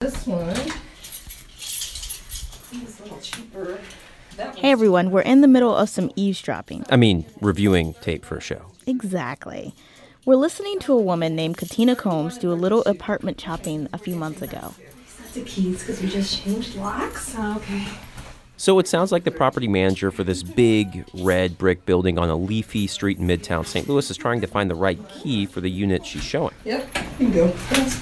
This one is a little cheaper. Hey everyone, we're in the middle of some eavesdropping. I mean, reviewing tape for a show. Exactly. We're listening to a woman named Katina Combs do a little apartment shopping a few months ago. Sets of keys because we just changed locks. Oh, okay. So it sounds like the property manager for this big red brick building on a leafy street in Midtown St. Louis is trying to find the right key for the unit she's showing. Yep, you can go.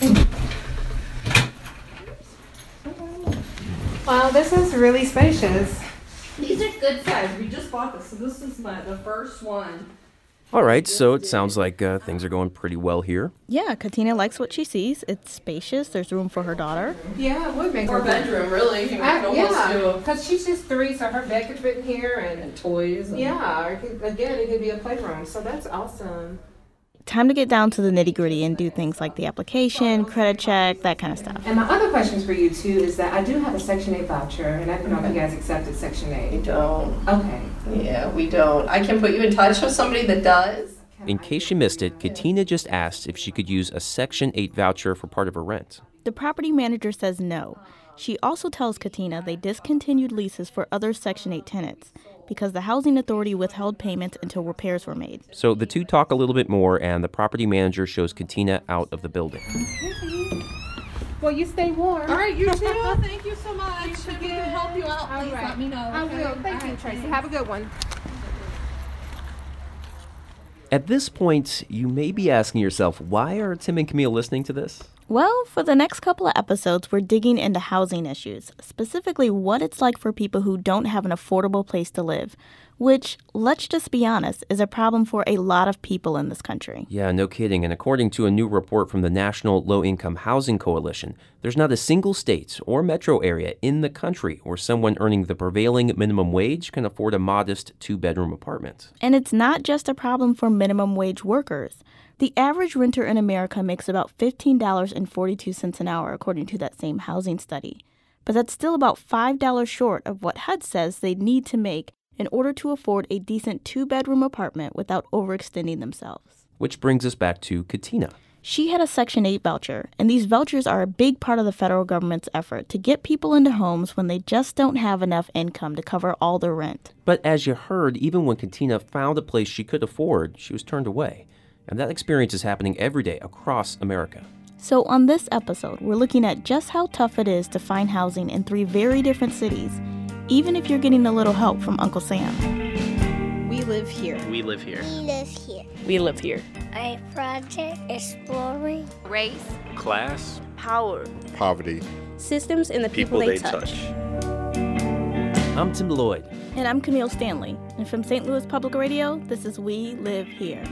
Wow, this is really spacious. These are good size. We just bought this, so this is the first one. All right, so it sounds like things are going pretty well here. Yeah, Katina likes what she sees. It's spacious. There's room for her daughter. Yeah, it would make Or her bedroom, really. Yeah, because she's just 3, so her bed could fit in here, and toys. yeah, it could be a playroom. So that's awesome. Time to get down to the nitty-gritty and do things like the application, credit check, that kind of stuff. And my other questions for you, too, is that I do have a Section 8 voucher, and I don't know if you guys accepted Section 8. We don't. Okay. Yeah, we don't. I can put you in touch with somebody that does. In case you missed it, Katina just asked if she could use a Section 8 voucher for part of her rent. The property manager says no. She also tells Katina they discontinued leases for other Section 8 tenants because the housing authority withheld payments until repairs were made. So the two talk a little bit more, and the property manager shows Katina out of the building. Well, you stay warm. All right, you too. Thank you so much. If we can help you out, please let me know. I will. Thank you, Tracy. Have a good one. At this point, you may be asking yourself, why are Tim and Camille listening to this? Well, for the next couple of episodes, we're digging into housing issues, specifically what it's like for people who don't have an affordable place to live, which, let's just be honest, is a problem for a lot of people in this country. Yeah, no kidding. And according to a new report from the National Low-Income Housing Coalition, there's not a single state or metro area in the country where someone earning the prevailing minimum wage can afford a modest 2-bedroom apartment. And it's not just a problem for minimum wage workers. The average renter in America makes about $15.42 an hour, according to that same housing study. But that's still about $5 short of what HUD says they'd need to make in order to afford a decent 2-bedroom apartment without overextending themselves. Which brings us back to Katina. She had a Section 8 voucher, and these vouchers are a big part of the federal government's effort to get people into homes when they just don't have enough income to cover all their rent. But as you heard, even when Katina found a place she could afford, she was turned away. And that experience is happening every day across America. So on this episode, we're looking at just how tough it is to find housing in 3 very different cities, even if you're getting a little help from Uncle Sam. We live here. We live here. We live here. We live here. A project exploring race, Class, power, poverty, systems and the people they touch. I'm Tim Lloyd. And I'm Camille Stanley. And from St. Louis Public Radio, this is We Live Here.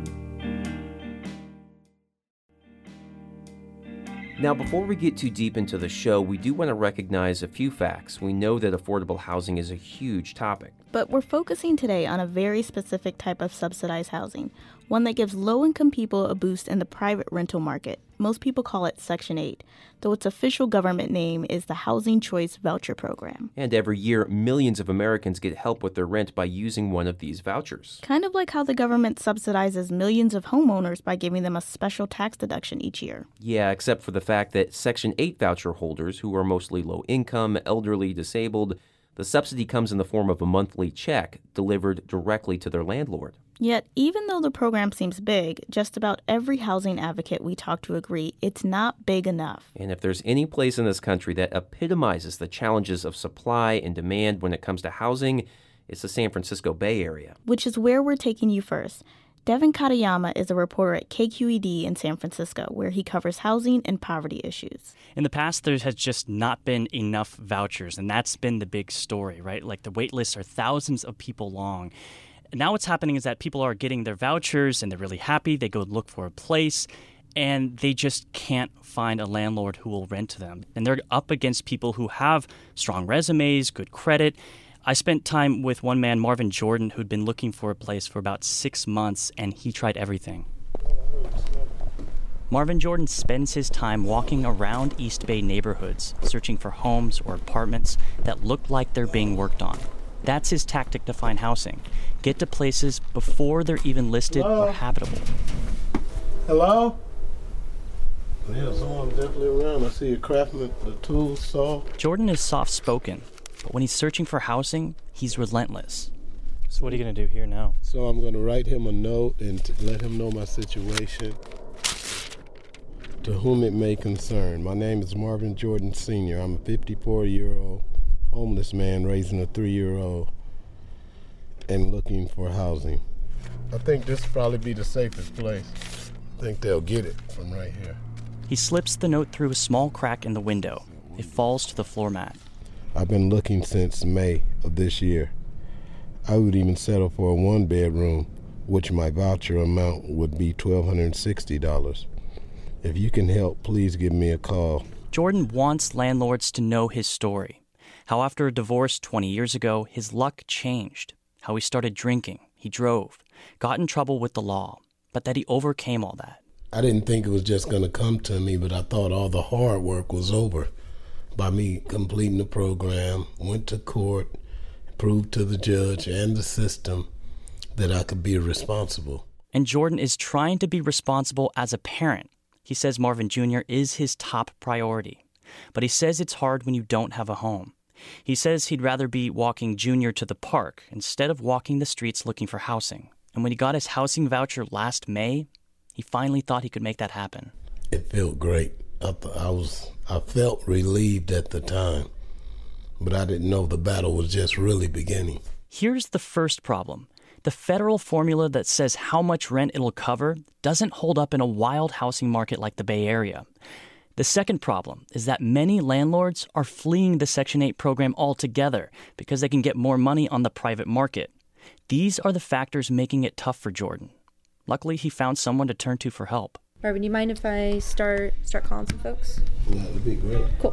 Now, before we get too deep into the show, we do want to recognize a few facts. We know that affordable housing is a huge topic. But we're focusing today on a very specific type of subsidized housing, one that gives low-income people a boost in the private rental market. Most people call it Section 8, though its official government name is the Housing Choice Voucher Program. And every year, millions of Americans get help with their rent by using one of these vouchers. Kind of like how the government subsidizes millions of homeowners by giving them a special tax deduction each year. Yeah, except for the fact that Section 8 voucher holders, who are mostly low income, elderly, disabled, the subsidy comes in the form of a monthly check delivered directly to their landlord. Yet, even though the program seems big, just about every housing advocate we talk to agree it's not big enough. And if there's any place in this country that epitomizes the challenges of supply and demand when it comes to housing, it's the San Francisco Bay Area. Which is where we're taking you first. Devin Katayama is a reporter at KQED in San Francisco, where he covers housing and poverty issues. In the past, there has just not been enough vouchers, and that's been the big story, right? Like the wait lists are thousands of people long. Now what's happening is that people are getting their vouchers and they're really happy. They go look for a place and they just can't find a landlord who will rent to them. And they're up against people who have strong resumes, good credit. I spent time with one man, Marvin Jordan, who'd been looking for a place for about 6 months, and he tried everything. Marvin Jordan spends his time walking around East Bay neighborhoods, searching for homes or apartments that look like they're being worked on. That's his tactic to find housing. Get to places before they're even listed or habitable. Hello? Yeah, someone's definitely around. I see a craftsman, the tools, saw. Jordan is soft-spoken, but when he's searching for housing, he's relentless. So what are you going to do here now? So I'm going to write him a note and let him know my situation. To whom it may concern. My name is Marvin Jordan Sr. I'm a 54-year-old homeless man raising a 3-year-old and looking for housing. I think this will probably be the safest place. I think they'll get it from right here. He slips the note through a small crack in the window. It falls to the floor mat. I've been looking since May of this year. I would even settle for a 1-bedroom, which my voucher amount would be $1,260. If you can help, please give me a call. Jordan wants landlords to know his story. How after a divorce 20 years ago, his luck changed. How he started drinking, he drove, got in trouble with the law, but that he overcame all that. I didn't think it was just going to come to me, but I thought all the hard work was over by me completing the program, went to court, proved to the judge and the system that I could be responsible. And Jordan is trying to be responsible as a parent. He says Marvin Jr. is his top priority. But he says it's hard when you don't have a home. He says he'd rather be walking Junior to the park instead of walking the streets looking for housing. And when he got his housing voucher last May, he finally thought he could make that happen. It felt great. I felt relieved at the time, but I didn't know the battle was just really beginning. Here's the first problem. The federal formula that says how much rent it'll cover doesn't hold up in a wild housing market like the Bay Area. The second problem is that many landlords are fleeing the Section 8 program altogether because they can get more money on the private market. These are the factors making it tough for Jordan. Luckily, he found someone to turn to for help. Marvin, do you mind if I start calling some folks? Yeah, that'd be great. Cool.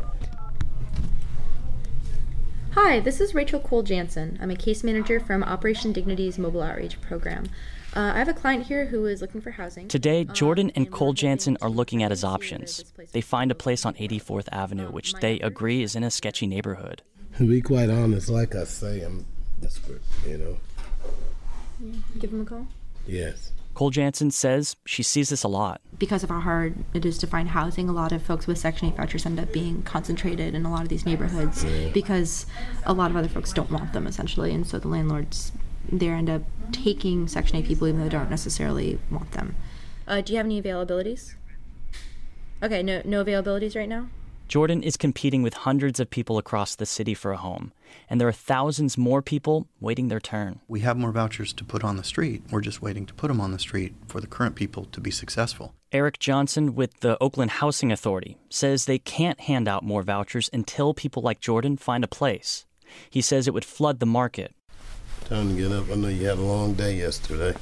Hi, this is Rachel Cole-Jansen. I'm a case manager from Operation Dignity's Mobile Outreach Program. I have a client here who is looking for housing. Today, Jordan and Cole-Jansen are looking at his options. They find a place on 84th Avenue, which they agree is in a sketchy neighborhood. To be quite honest, like I say, I'm desperate, you know. Give him a call? Yes. Cole-Jansen says she sees this a lot. Because of how hard it is to find housing, a lot of folks with Section 8 vouchers end up being concentrated in a lot of these neighborhoods because a lot of other folks don't want them, essentially. And so the landlords there end up taking Section 8 people even though they don't necessarily want them. Do you have any availabilities? Okay, no availabilities right now? Jordan is competing with hundreds of people across the city for a home, and there are thousands more people waiting their turn. We have more vouchers to put on the street. We're just waiting to put them on the street for the current people to be successful. Eric Johnson with the Oakland Housing Authority says they can't hand out more vouchers until people like Jordan find a place. He says it would flood the market. Time to get up. I know you had a long day yesterday.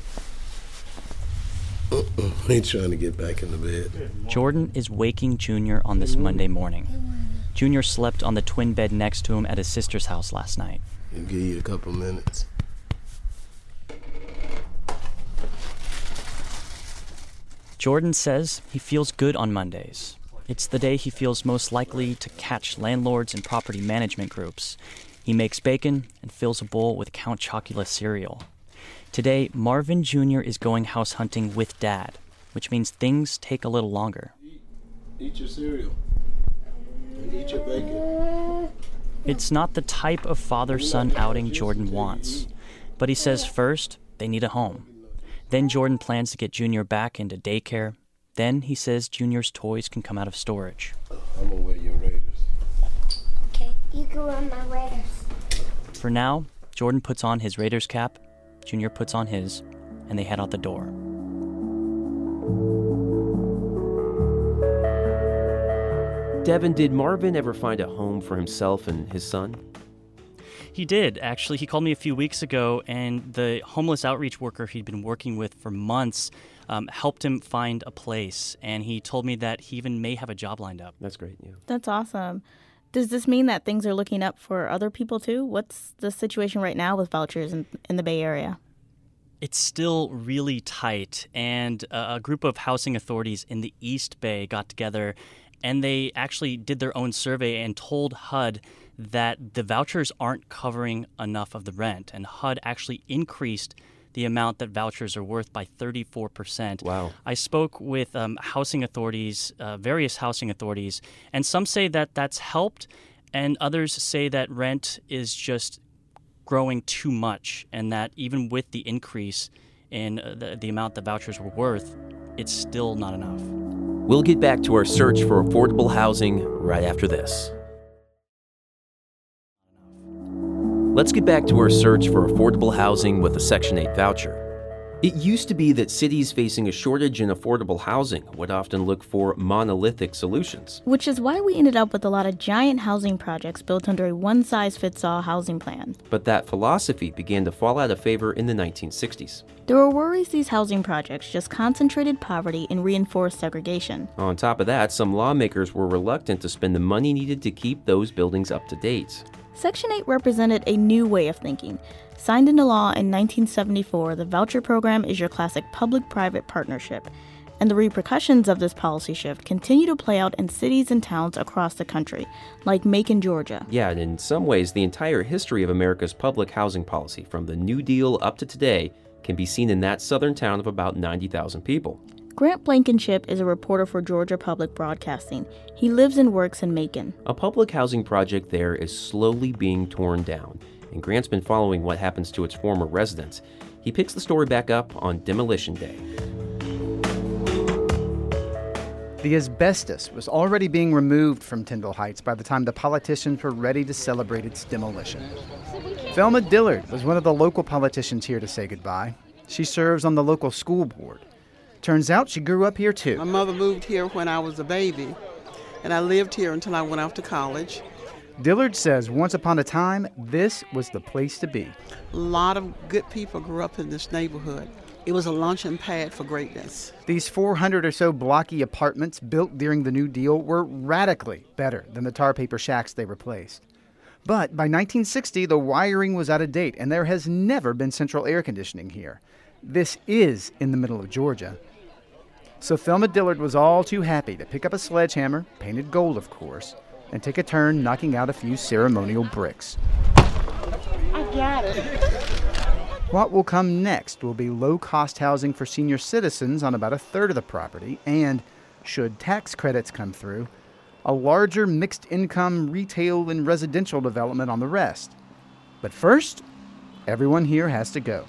I ain't trying to get back in the bed. Jordan is waking Junior on this Monday morning. Junior slept on the twin bed next to him at his sister's house last night. I'll give you a couple minutes. Jordan says he feels good on Mondays. It's the day he feels most likely to catch landlords and property management groups. He makes bacon and fills a bowl with Count Chocula cereal. Today, Marvin Jr. is going house hunting with Dad, which means things take a little longer. Eat your cereal and eat your bacon. It's not the type of father-son outing Jordan wants, but he says first they need a home. Then Jordan plans to get Junior back into daycare. Then he says Junior's toys can come out of storage. I'm gonna wear your Raiders. Okay, you can wear my Raiders. For now, Jordan puts on his Raiders cap, Junior puts on his, and they head out the door. Devin, did Marvin ever find a home for himself and his son? He did, actually. He called me a few weeks ago, and the homeless outreach worker he'd been working with for months helped him find a place. And he told me that he even may have a job lined up. That's great, yeah. That's awesome. Does this mean that things are looking up for other people too? What's the situation right now with vouchers in the Bay Area? It's still really tight, and a group of housing authorities in the East Bay got together, and they actually did their own survey and told HUD that the vouchers aren't covering enough of the rent, and HUD actually increased the amount that vouchers are worth by 34%. Wow. I spoke with housing authorities, various housing authorities, and some say that that's helped, and others say that rent is just growing too much, and that even with the increase in the amount the vouchers were worth, it's still not enough. We'll get back to our search for affordable housing right after this. Let's get back to our search for affordable housing with a Section 8 voucher. It used to be that cities facing a shortage in affordable housing would often look for monolithic solutions. Which is why we ended up with a lot of giant housing projects built under a one-size-fits-all housing plan. But that philosophy began to fall out of favor in the 1960s. There were worries these housing projects just concentrated poverty and reinforced segregation. On top of that, some lawmakers were reluctant to spend the money needed to keep those buildings up to date. Section 8 represented a new way of thinking. Signed into law in 1974, the voucher program is your classic public-private partnership, and the repercussions of this policy shift continue to play out in cities and towns across the country, like Macon, Georgia. Yeah, and in some ways, the entire history of America's public housing policy, from the New Deal up to today, can be seen in that southern town of about 90,000 people. Grant Blankenship is a reporter for Georgia Public Broadcasting. He lives and works in Macon. A public housing project there is slowly being torn down, and Grant's been following what happens to its former residents. He picks the story back up on Demolition Day. The asbestos was already being removed from Tyndall Heights by the time the politicians were ready to celebrate its demolition. Thelma Dillard was one of the local politicians here to say goodbye. She serves on the local school board. Turns out she grew up here too. My mother moved here when I was a baby, and I lived here until I went off to college. Dillard says once upon a time, this was the place to be. A lot of good people grew up in this neighborhood. It was a launching pad for greatness. These 400 or so blocky apartments built during the New Deal were radically better than the tar paper shacks they replaced. But by 1960, the wiring was out of date, and there has never been central air conditioning here. This is in the middle of Georgia. So Thelma Dillard was all too happy to pick up a sledgehammer, painted gold of course, and take a turn knocking out a few ceremonial bricks. I got it. What will come next will be low-cost housing for senior citizens on about a third of the property, and, should tax credits come through, a larger mixed-income retail and residential development on the rest. But first, everyone here has to go.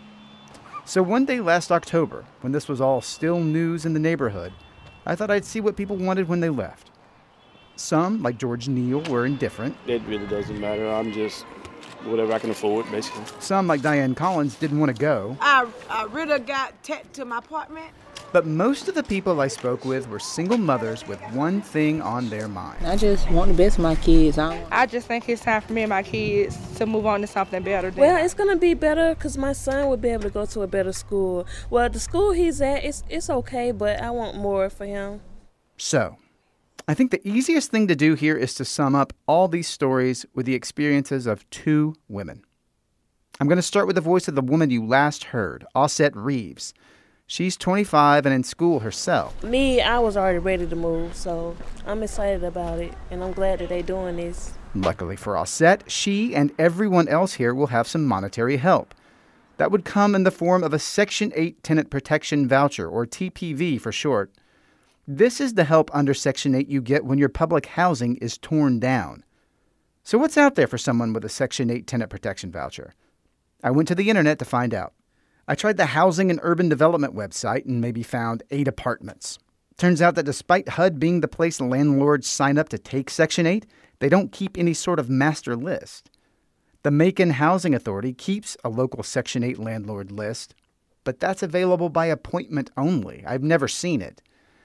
So one day last October, when this was all still news in the neighborhood, I thought I'd see what people wanted when they left. Some, like George Neal, were indifferent. It really doesn't matter. I'm just whatever I can afford, basically. Some, like Diane Collins, didn't want to go. I really got tacked to my apartment. But most of the people I spoke with were single mothers with one thing on their mind. I just want the best for my kids. I just think it's time for me and my kids to move on to something better. Well, it's going to be better because my son will be able to go to a better school. Well, the school he's at, it's okay, but I want more for him. So, I think the easiest thing to do here is to sum up all these stories with the experiences of two women. I'm going to start with the voice of the woman you last heard, Osset Reeves. She's 25 and in school herself. Me, I was already ready to move, so I'm excited about it, and I'm glad that they're doing this. Luckily for Osset, she and everyone else here will have some monetary help. That would come in the form of a Section 8 Tenant Protection Voucher, or TPV for short. This is the help under Section 8 you get when your public housing is torn down. So what's out there for someone with a Section 8 Tenant Protection Voucher? I went to the internet to find out. I tried the Housing and Urban Development website and maybe found 8 apartments. Turns out that despite HUD being the place landlords sign up to take Section 8, they don't keep any sort of master list. The Macon Housing Authority keeps a local Section 8 landlord list, but that's available by appointment only. I've never seen it.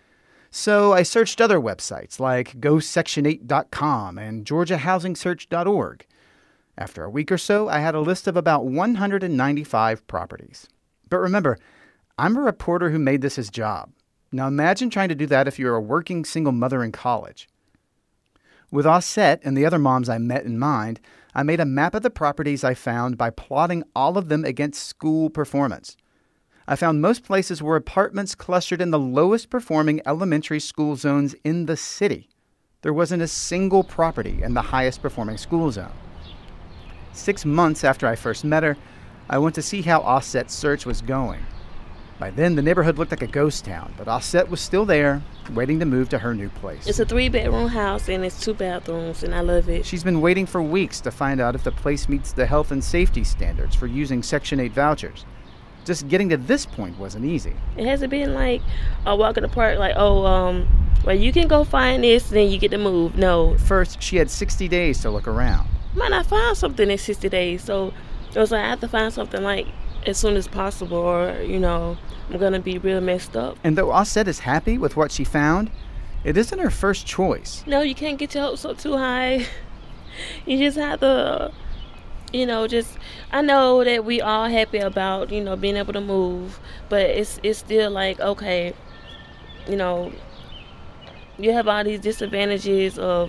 So I searched other websites like GoSection8.com and GeorgiaHousingSearch.org. After a week or so, I had a list of about 195 properties. But remember, I'm a reporter who made this his job. Now imagine trying to do that if you're a working single mother in college. With Osset and the other moms I met in mind, I made a map of the properties I found by plotting all of them against school performance. I found most places were apartments clustered in the lowest performing elementary school zones in the city. There wasn't a single property in the highest performing school zone. 6 months after I first met her, I went to see how Osset's search was going. By then, the neighborhood looked like a ghost town, but Osset was still there, waiting to move to her new place. It's a 3-bedroom house, and it's 2 bathrooms, and I love it. She's been waiting for weeks to find out if the place meets the health and safety standards for using Section 8 vouchers. Just getting to this point wasn't easy. It hasn't been like a walk in the park, like, well, you can go find this, then you get to move. No. First, she had 60 days to look around. Might not find something in 60 days, so it was like I have to find something like as soon as possible, or, I'm going to be real messed up. And though Osset is happy with what she found, it isn't her first choice. No, you can't get your hopes up too high. You just have to, I know that we all happy about, being able to move, but it's still like, okay, you have all these disadvantages of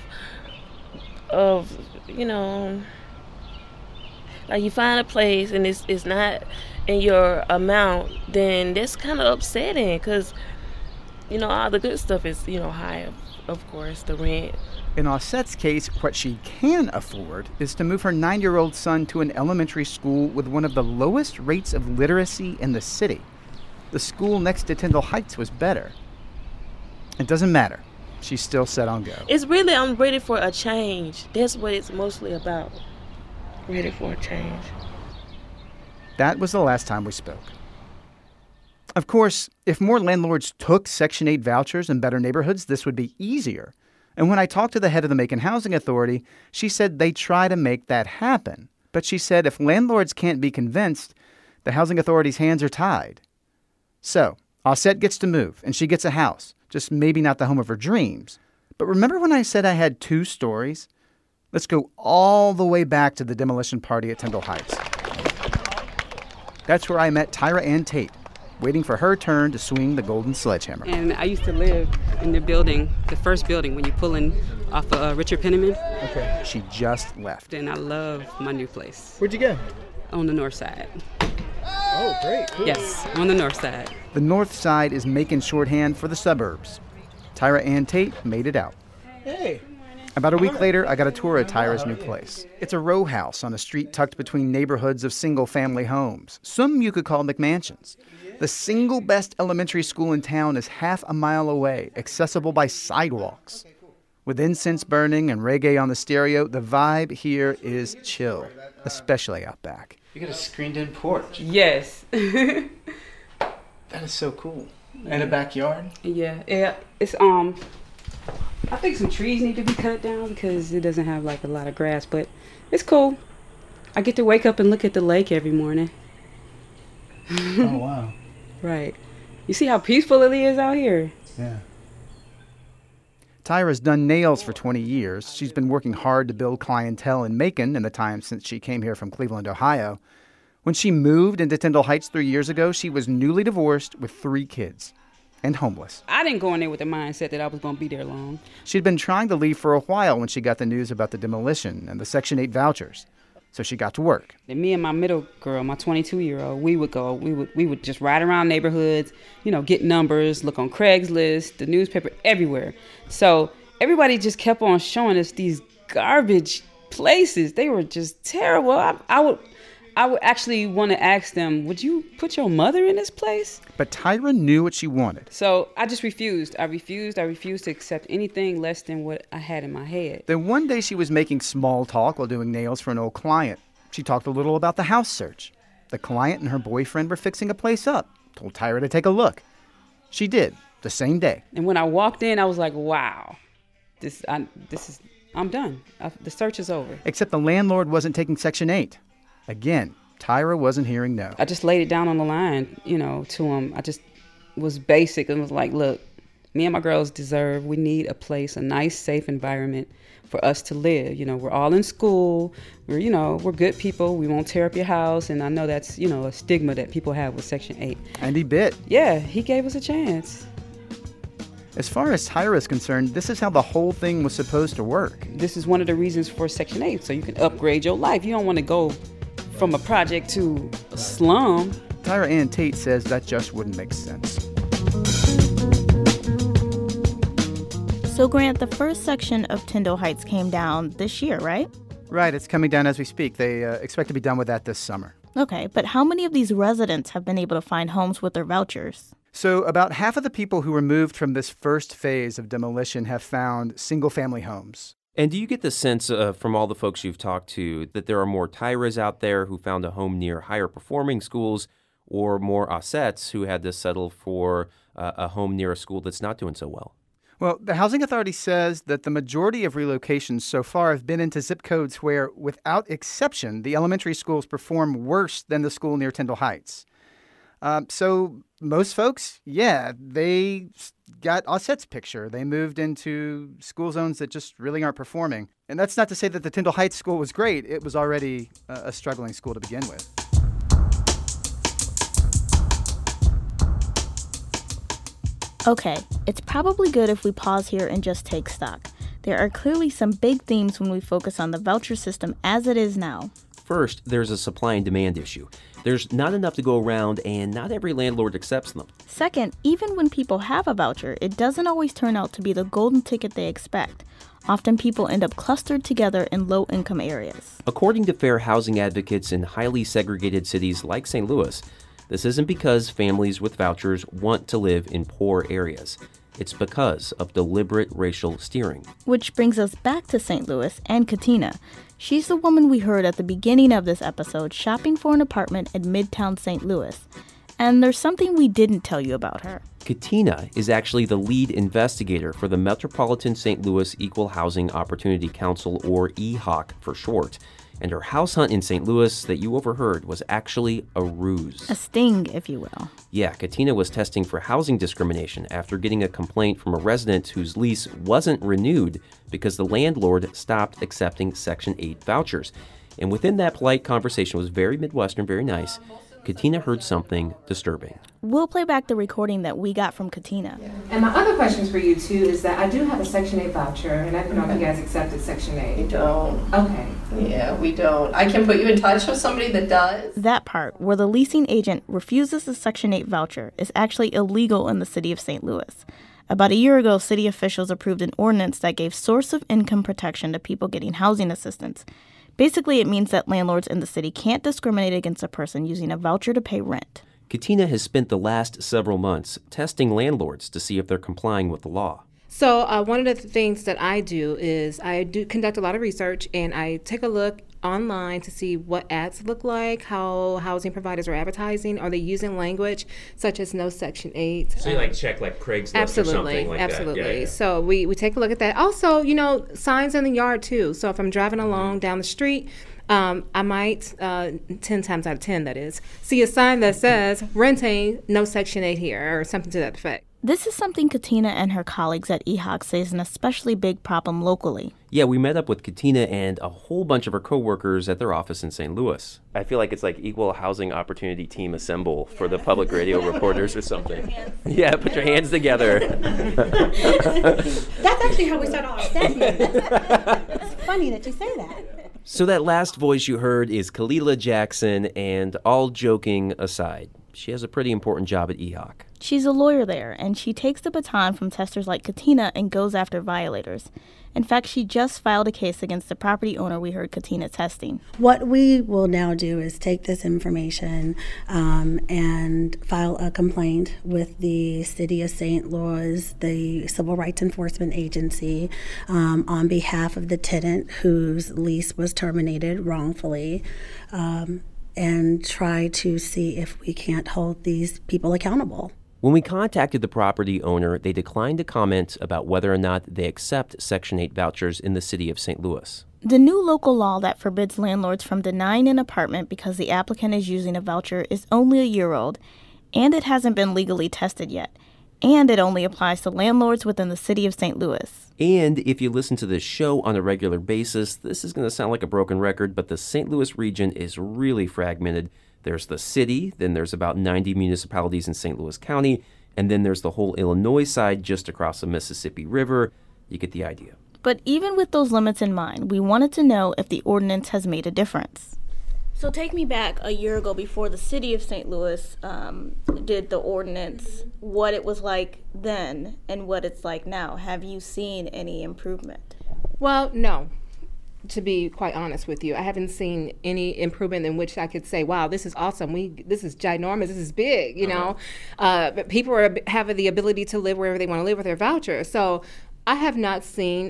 like you find a place and it's not in your amount, then that's kind of upsetting because, all the good stuff is, high, of course, the rent. In Osset's case, what she can afford is to move her 9-year-old son to an elementary school with one of the lowest rates of literacy in the city. The school next to Tyndall Heights was better. It doesn't matter. She's still set on go. It's really, I'm ready for a change. That's what it's mostly about. Ready for a change. That was the last time we spoke. Of course, if more landlords took Section 8 vouchers in better neighborhoods, this would be easier. And when I talked to the head of the Macon Housing Authority, she said they try to make that happen. But she said if landlords can't be convinced, the Housing Authority's hands are tied. So, Osset gets to move, and she gets a house. Just maybe not the home of her dreams. But remember when I said I had 2 stories? Let's go all the way back to the demolition party at Tyndall Heights. That's where I met Tyra Ann Tate, waiting for her turn to swing the golden sledgehammer. And I used to live in the building, the first building, when you're pulling off of Richard Penniman. Okay. She just left. And I love my new place. Where'd you go? On the north side. Oh, great. Cool. Yes, on the north side. The north side is Macon shorthand for the suburbs. Tyra Ann Tate made it out. Hey. About a week later, I got a tour of Tyra's new place. It's a row house on a street tucked between neighborhoods of single-family homes. Some you could call McMansions. The single best elementary school in town is half a mile away, accessible by sidewalks. With incense burning and reggae on the stereo, the vibe here is chill, especially out back. You got a screened-in porch. Yes. That is so cool. And a backyard? Yeah. It's I think some trees need to be cut down because it doesn't have like a lot of grass, but it's cool. I get to wake up and look at the lake every morning. Oh, wow. Right. You see how peaceful it is out here? Yeah. Tyra's done nails for 20 years. She's been working hard to build clientele in Macon in the time since she came here from Cleveland, Ohio. When she moved into Tyndall Heights 3 years ago, she was newly divorced with 3 kids and homeless. I didn't go in there with the mindset that I was going to be there long. She'd been trying to leave for a while when she got the news about the demolition and the Section 8 vouchers. So she got to work. And me and my middle girl, my 22-year-old, we would just ride around neighborhoods, get numbers, look on Craigslist, the newspaper, everywhere. So everybody just kept on showing us these garbage places. They were just terrible. I would actually want to ask them, would you put your mother in this place? But Tyra knew what she wanted. So I just refused. I refused to accept anything less than what I had in my head. Then one day she was making small talk while doing nails for an old client. She talked a little about the house search. The client and her boyfriend were fixing a place up. Told Tyra to take a look. She did, the same day. And when I walked in, I was like, wow, I'm done. The search is over. Except the landlord wasn't taking Section 8. Again, Tyra wasn't hearing no. I just laid it down on the line, to him. I just was basic and was like, look, me and my girls we need a place, a nice, safe environment for us to live. We're all in school. We're good people. We won't tear up your house. And I know that's, a stigma that people have with Section 8. And he bit. Yeah, he gave us a chance. As far as Tyra is concerned, this is how the whole thing was supposed to work. This is one of the reasons for Section 8, so you can upgrade your life. You don't want to go from a project to a slum. Tyra Ann Tate says that just wouldn't make sense. So, Grant, the first section of Tyndall Heights came down this year, right? Right, it's coming down as we speak. They expect to be done with that this summer. Okay, but how many of these residents have been able to find homes with their vouchers? So about half of the people who were moved from this first phase of demolition have found single-family homes. And do you get the sense from all the folks you've talked to that there are more Tyras out there who found a home near higher performing schools, or more Ossets who had to settle for a home near a school that's not doing so well? Well, the Housing Authority says that the majority of relocations so far have been into zip codes where, without exception, the elementary schools perform worse than the school near Tyndall Heights. So most folks, they got Osset's picture. They moved into school zones that just really aren't performing. And that's not to say that the Tyndall Heights school was great. It was already a struggling school to begin with. Okay, it's probably good if we pause here and just take stock. There are clearly some big themes when we focus on the voucher system as it is now. First, there's a supply and demand issue. There's not enough to go around, and not every landlord accepts them. Second, even when people have a voucher, it doesn't always turn out to be the golden ticket they expect. Often people end up clustered together in low-income areas. According to fair housing advocates in highly segregated cities like St. Louis, this isn't because families with vouchers want to live in poor areas. It's because of deliberate racial steering. Which brings us back to St. Louis and Katina. She's the woman we heard at the beginning of this episode shopping for an apartment in Midtown St. Louis. And there's something we didn't tell you about her. Katina is actually the lead investigator for the Metropolitan St. Louis Equal Housing Opportunity Council, or EHOC for short. And her house hunt in St. Louis that you overheard was actually a ruse. A sting, if you will. Yeah, Katina was testing for housing discrimination after getting a complaint from a resident whose lease wasn't renewed because the landlord stopped accepting Section 8 vouchers. And within that polite conversation, was very Midwestern, very nice, Katina heard something disturbing. We'll play back the recording that we got from Katina. And my other questions for you, too, is that I do have a Section 8 voucher, and I don't know if you guys accepted Section 8. We don't. Okay. Yeah, we don't. I can put you in touch with somebody that does. That part, where the leasing agent refuses the Section 8 voucher, is actually illegal in the city of St. Louis. About a year ago, city officials approved an ordinance that gave source of income protection to people getting housing assistance. Basically, it means that landlords in the city can't discriminate against a person using a voucher to pay rent. Katina has spent the last several months testing landlords to see if they're complying with the law. So one of the things that I do is I do conduct a lot of research, and I take a look online to see what ads look like, how housing providers are advertising. Are they using language such as no Section 8? So you check Craigslist or something like that? Absolutely. Yeah. So we take a look at that. Also, signs in the yard too. So if I'm driving along down the street, I might, 10 times out of 10 that is, see a sign that says renting, no Section 8 here, or something to that effect. This is something Katina and her colleagues at EHOC say is an especially big problem locally. Yeah, we met up with Katina and a whole bunch of her coworkers at their office in St. Louis. I feel like it's like Equal Housing Opportunity Team Assemble for the public radio reporters or something. Yeah, put your hands together. That's actually how we start our staff meeting. It's funny that you say that. So that last voice you heard is Kalila Jackson, and all joking aside, she has a pretty important job at EHOC. She's a lawyer there, and she takes the baton from testers like Katina and goes after violators. In fact, she just filed a case against the property owner we heard Katina testing. What we will now do is take this information and file a complaint with the City of St. Louis, the Civil Rights Enforcement Agency, on behalf of the tenant whose lease was terminated wrongfully, and try to see if we can't hold these people accountable. When we contacted the property owner, they declined to comment about whether or not they accept Section 8 vouchers in the city of St. Louis. The new local law that forbids landlords from denying an apartment because the applicant is using a voucher is only a year old, and it hasn't been legally tested yet. And it only applies to landlords within the city of St. Louis. And if you listen to this show on a regular basis, this is going to sound like a broken record, but the St. Louis region is really fragmented. There's the city, then there's about 90 municipalities in St. Louis County, and then there's the whole Illinois side just across the Mississippi River. You get the idea. But even with those limits in mind, we wanted to know if the ordinance has made a difference. So take me back a year ago before the city of St. Louis did the ordinance, what it was like then and what it's like now. Have you seen any improvement? Well, no. to be quite honest with you. I haven't seen any improvement in which I could say, wow, this is awesome. This is ginormous. This is big, you know. But people have the ability to live wherever they want to live with their voucher. So I have not seen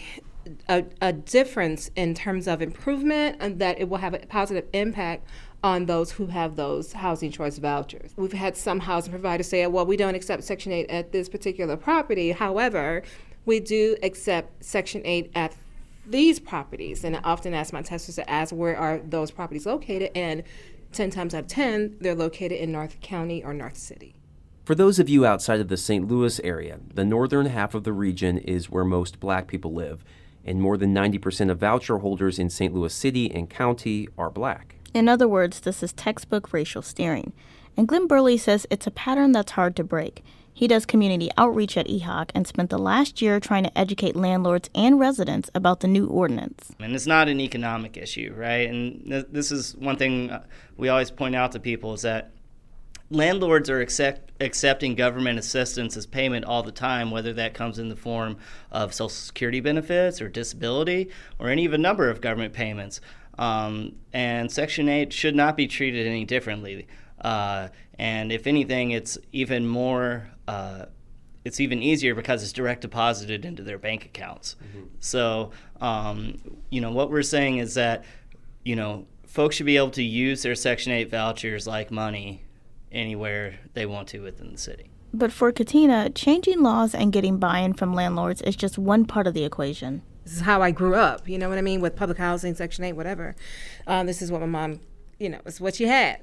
a difference in terms of improvement, and that it will have a positive impact on those who have those housing choice vouchers. We've had some housing providers say, well, we don't accept Section 8 at this particular property. However, we do accept Section 8 at these properties. And I often ask my testers to ask, where are those properties located? And 10 times out of 10, they're located in North County or North City. For those of you outside of the St. Louis area, the northern half of the region is where most Black people live, and more than 90% of voucher holders in St. Louis City and County are Black. In other words, this is textbook racial steering. And Glenn Burley says it's a pattern that's hard to break. He does community outreach at EHOC and spent the last year trying to educate landlords and residents about the new ordinance. And it's not an economic issue, right? And this is one thing we always point out to people, is that landlords are accepting government assistance as payment all the time, whether that comes in the form of Social Security benefits or disability or any of a number of government payments. And Section 8 should not be treated any differently. And if anything, it's even more, it's even easier because it's direct deposited into their bank accounts. Mm-hmm. So, what we're saying is that, folks should be able to use their Section 8 vouchers like money anywhere they want to within the city. But for Katina, changing laws and getting buy-in from landlords is just one part of the equation. This is how I grew up, you know what I mean, with public housing, Section 8, whatever. This is what my mom, it's what she had.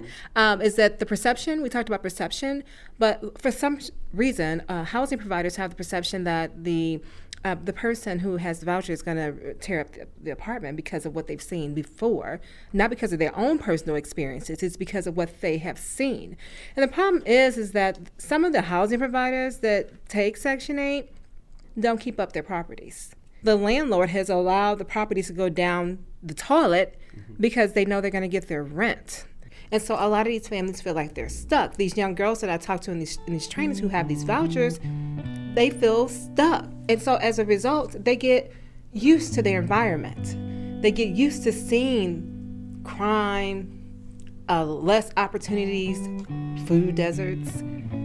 Is that the perception? We talked about perception, but for some reason, housing providers have the perception that the person who has the voucher is going to tear up the apartment because of what they've seen before, not because of their own personal experiences. It's because of what they have seen. And the problem is that some of the housing providers that take Section 8 don't keep up their properties. The landlord has allowed the properties to go down the toilet because they know they're going to get their rent. And so a lot of these families feel like they're stuck. These young girls that I talk to in these trainings who have these vouchers, they feel stuck. And so as a result, they get used to their environment. They get used to seeing crime, less opportunities, food deserts,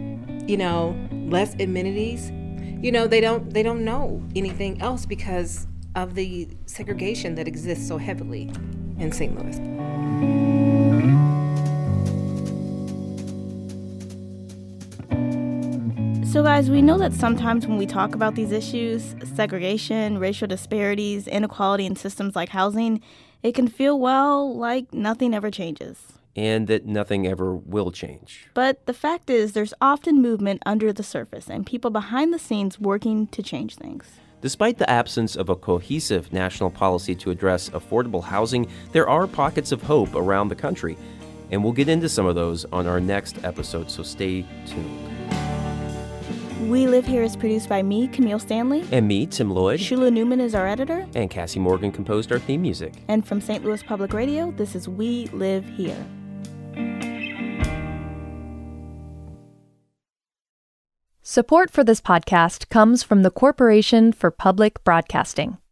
less amenities. They don't know anything else because of the segregation that exists so heavily in St. Louis. So guys, we know that sometimes when we talk about these issues, segregation, racial disparities, inequality in systems like housing, it can feel, like nothing ever changes. And that nothing ever will change. But the fact is, there's often movement under the surface and people behind the scenes working to change things. Despite the absence of a cohesive national policy to address affordable housing, there are pockets of hope around the country. And we'll get into some of those on our next episode, so stay tuned. We Live Here is produced by me, Camille Stanley. And me, Tim Lloyd. Shula Newman is our editor. And Cassie Morgan composed our theme music. And from St. Louis Public Radio, this is We Live Here. Support for this podcast comes from the Corporation for Public Broadcasting.